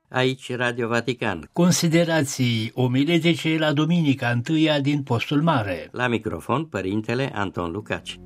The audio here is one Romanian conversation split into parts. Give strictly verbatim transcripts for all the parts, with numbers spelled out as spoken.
Aici Radio Vatican. Considerații omiletice la Duminica întâia din Postul Mare. La microfon, Părintele Anton Lucaci.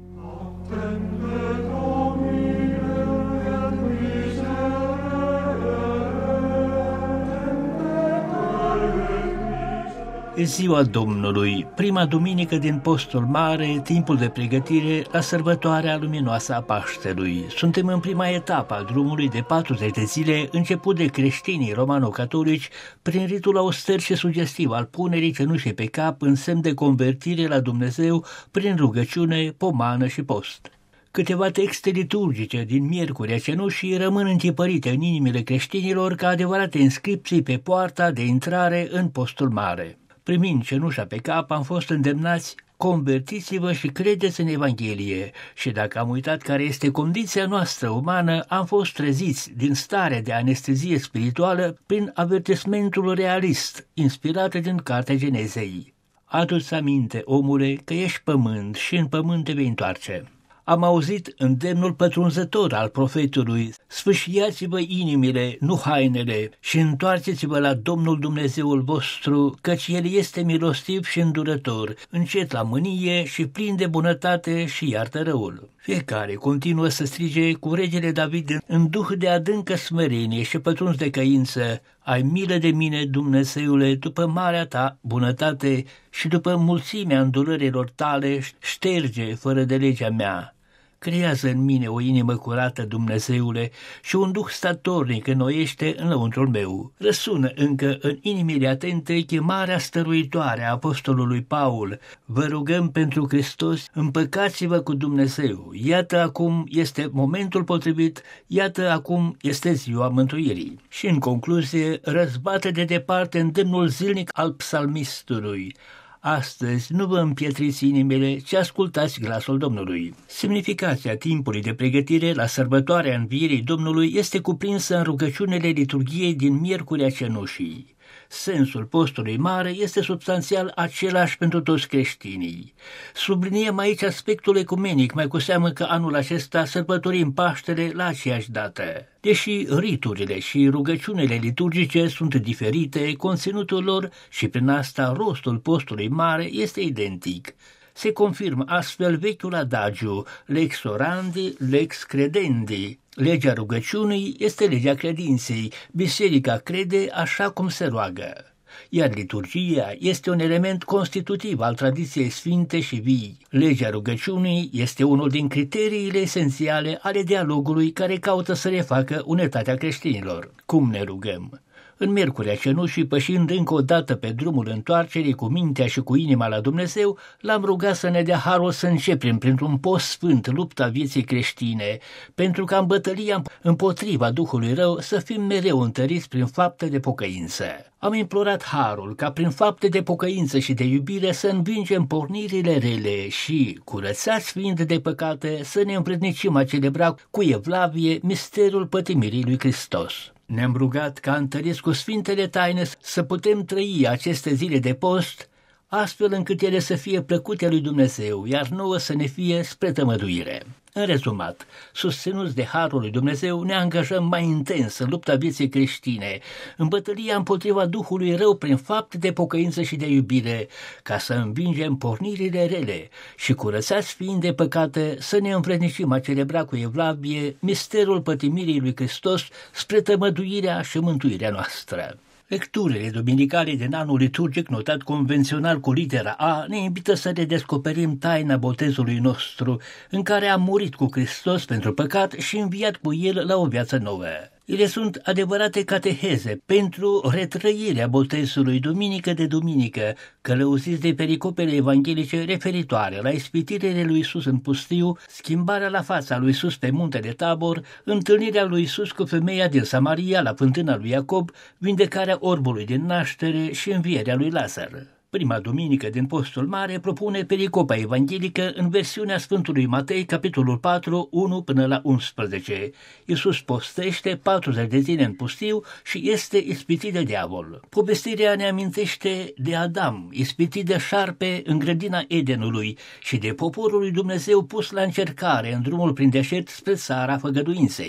E ziua Domnului, prima duminică din Postul Mare, timpul de pregătire la sărbătoarea luminoasă a Paștelui. Suntem în prima etapă a drumului de patruzeci de zile, început de creștinii romano-catolici, prin ritul auster și sugestiv al punerii cenușei pe cap în semn de convertire la Dumnezeu prin rugăciune, pomană și post. Câteva texte liturgice din Miercurea Cenușii rămân întipărite în inimile creștinilor ca adevărate inscripții pe poarta de intrare în Postul Mare. Primind cenușa pe cap, am fost îndemnați: convertiți-vă și credeți în Evanghelie. Și dacă am uitat care este condiția noastră umană, am fost treziți din starea de anestezie spirituală prin avertismentul realist, inspirat din Cartea Genezei. Adu-ți aminte, omule, că ești pământ și în pământ te vei întoarce. Am auzit îndemnul pătrunzător al profetului: sfâșiați-vă inimile, nu hainele, și întoarceți-vă la Domnul Dumnezeul vostru, căci El este milostiv și îndurător, încet la mânie și plin de bunătate și iartă răul. Fiecare continuă să strige cu regele David în duh de adâncă smerenie și pătruns de căință: ai milă de mine, Dumnezeule, după marea ta bunătate și după mulțimea îndurărilor tale, șterge fără de legea mea. Creează în mine o inimă curată, Dumnezeule, și un duh statornic înnoiește în lăuntrul meu. Răsună încă în inimile atente chemarea stăruitoare a apostolului Paul: vă rugăm pentru Hristos, împăcați-vă cu Dumnezeu. Iată acum este momentul potrivit, iată acum este ziua mântuirii. Și în concluzie, răzbate de departe îndemnul zilnic al psalmistului: astăzi nu vă împietriți inimile, ci ascultați glasul Domnului. Semnificația timpului de pregătire la sărbătoarea Învierii Domnului este cuprinsă în rugăciunile liturghiei din Miercurea Cenușii. Sensul Postului Mare este substanțial același pentru toți creștinii. Subliniem aici aspectul ecumenic, mai cu seamă că anul acesta sărbătorim Paștele la aceeași dată. Deși riturile și rugăciunile liturgice sunt diferite, conținutul lor și prin asta rostul Postului Mare este identic. Se confirmă astfel vechiul adagiu: lex orandi, lex credendi. Legea rugăciunii este legea credinței, biserica crede așa cum se roagă. Iar liturgia este un element constitutiv al tradiției sfinte și vii. Legea rugăciunii este unul din criteriile esențiale ale dialogului care caută să refacă unitatea creștinilor. Cum ne rugăm? În Miercurea Cenușii, pășind încă o dată pe drumul întoarcerii cu mintea și cu inima la Dumnezeu, l-am rugat să ne dea harul să începem printr-un post sfânt lupta vieții creștine, pentru ca în bătălia împotriva Duhului rău să fim mereu întăriți prin fapte de pocăință. Am implorat harul ca prin fapte de pocăință și de iubire să învingem pornirile rele și, curățați fiind de păcate, să ne împrednicim a celebra cu evlavie misterul pătimirii lui Hristos. Ne-am rugat ca întăriți cu sfintele taine să putem trăi aceste zile de post, astfel încât ele să fie plăcute lui Dumnezeu, iar nouă să ne fie spre tămăduire. În rezumat, susținuți de harul lui Dumnezeu, ne angajăm mai intens în lupta vieții creștine, în bătălia împotriva Duhului rău prin fapte de pocăință și de iubire, ca să învingem pornirile rele și, curățați fiind de păcate, să ne învrednicim a celebra cu evlavie misterul pătimirii lui Hristos spre tămăduirea și mântuirea noastră. Lecturile duminicale din anul liturgic notat convențional cu litera A ne invită să redescoperim taina botezului nostru, în care am murit cu Hristos pentru păcat și înviat cu El la o viață nouă. Ele sunt adevărate cateheze pentru retrăirea botezului duminică de duminică, călăuziți de pericopele evanghelice referitoare la ispitirile lui Iisus în pustiu, schimbarea la fața lui Iisus pe muntele Tabor, întâlnirea lui Iisus cu femeia din Samaria la fântâna lui Iacob, vindecarea orbului din naștere și învierea lui Lazar. Prima duminică din Postul Mare propune pericopa evanghelică în versiunea Sfântului Matei, capitolul patru, unu până la unsprezece. Iisus postește patruzeci de zile în pustiu și este ispitit de diavol. Povestirea ne amintește de Adam, ispitit de șarpe în grădina Edenului, și de poporul lui Dumnezeu pus la încercare în drumul prin deșert spre țara făgăduinței.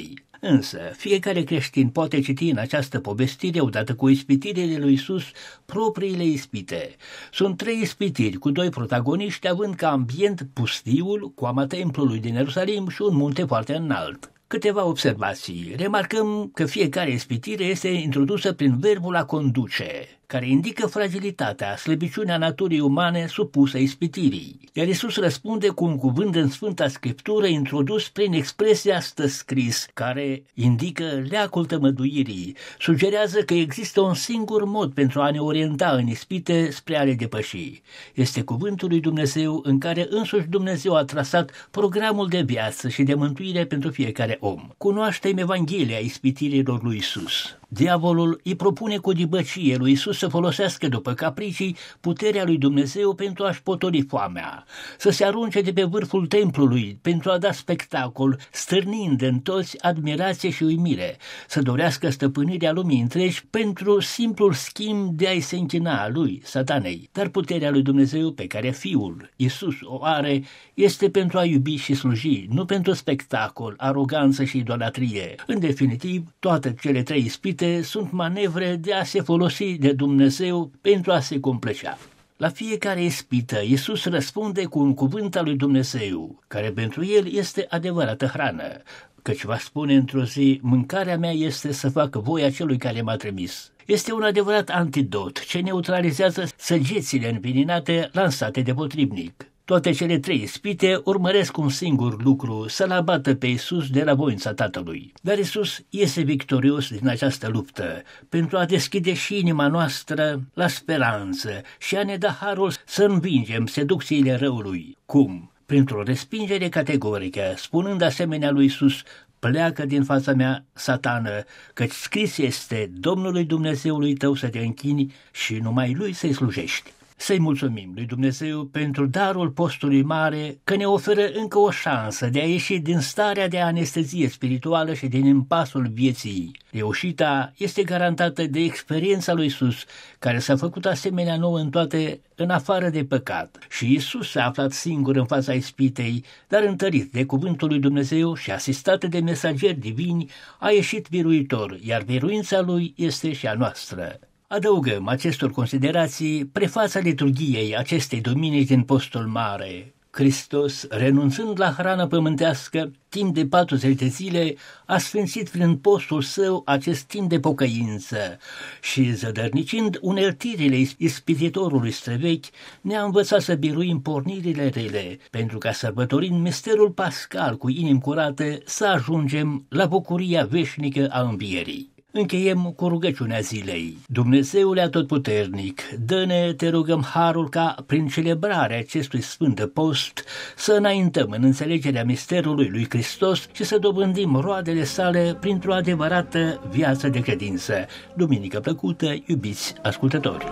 Însă, fiecare creștin poate citi în această povestire, odată cu ispitirile lui Iisus, propriile ispite. Sunt trei ispitiri cu doi protagoniști, având ca ambient pustiul, coama templului din Ierusalim și un munte foarte înalt. Câteva observații. Remarcăm că fiecare ispitire este introdusă prin verbul a conduce, care indică fragilitatea, slăbiciunea naturii umane supusă ispitirii. Iar Iisus răspunde cu un cuvânt în Sfânta Scriptură introdus prin expresia stă scris, care indică leacul tămăduirii, sugerează că există un singur mod pentru a ne orienta în ispite spre a le depăși. Este cuvântul lui Dumnezeu în care însuși Dumnezeu a trasat programul de viață și de mântuire pentru fiecare om. Cunoaștem Evanghelia ispitirilor lui Iisus. Diavolul îi propune cu dibăcie lui Iisus să folosească după capricii puterea lui Dumnezeu pentru a-și potoli foamea, să se arunce de pe vârful templului pentru a da spectacol, stârnind în toți admirație și uimire, să dorească stăpânirea lumii întregi pentru simplul schimb de a-i se închina lui, Satanei. Dar puterea lui Dumnezeu pe care Fiul, Iisus, o are, este pentru a iubi și sluji, nu pentru spectacol, aroganță și idolatrie. În definitiv, toate cele trei ispite sunt manevre de a se folosi de Dumnezeu pentru a se complăcea. La fiecare ispită, Iisus răspunde cu un cuvânt al lui Dumnezeu, care pentru el este adevărată hrană, căci va spune într-o zi, mâncarea mea este să fac voia celui care m-a trimis. Este un adevărat antidot ce neutralizează săgețile înveninate lansate de potrivnic. Toate cele trei ispite urmăresc un singur lucru, să-L abată pe Iisus de la voința Tatălui. Dar Iisus iese victorios din această luptă pentru a deschide și inima noastră la speranță și a ne da harul să învingem seducțiile răului. Cum? Printr-o respingere categorică, spunând asemenea lui Iisus, pleacă din fața mea, Satană, căci scris este, Domnului Dumnezeului tău să te închini și numai Lui să-i slujești. Să-i mulțumim lui Dumnezeu pentru darul postului mare, că ne oferă încă o șansă de a ieși din starea de anestezie spirituală și din impasul vieții. Reușita este garantată de experiența lui Iisus, care s-a făcut asemenea nouă în toate, în afară de păcat. Și Iisus s-a aflat singur în fața ispitei, dar întărit de cuvântul lui Dumnezeu și asistat de mesageri divini, a ieșit biruitor, iar biruința lui este și a noastră. Adăugăm acestor considerații prefața liturghiei acestei duminici din postul mare. Hristos, renunțând la hrană pământească, timp de patruzeci de zile, a sfințit prin postul său acest timp de pocăință și, zădărnicind uneltirile ispititorului străvechi, ne-a învățat să biruim pornirile rele, pentru ca sărbătorind misterul pascal cu inimi curate să ajungem la bucuria veșnică a învierii. Încheiem cu rugăciunea zilei. Dumnezeule atotputernic, dă-ne, te rugăm, harul ca, prin celebrarea acestui sfânt de post, să înaintăm în înțelegerea misterului lui Hristos și să dobândim roadele sale printr-o adevărată viață de credință. Duminică plăcută, iubiți ascultători!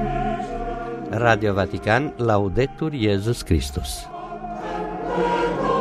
Radio Vatican, Laudetur Iesus Christus.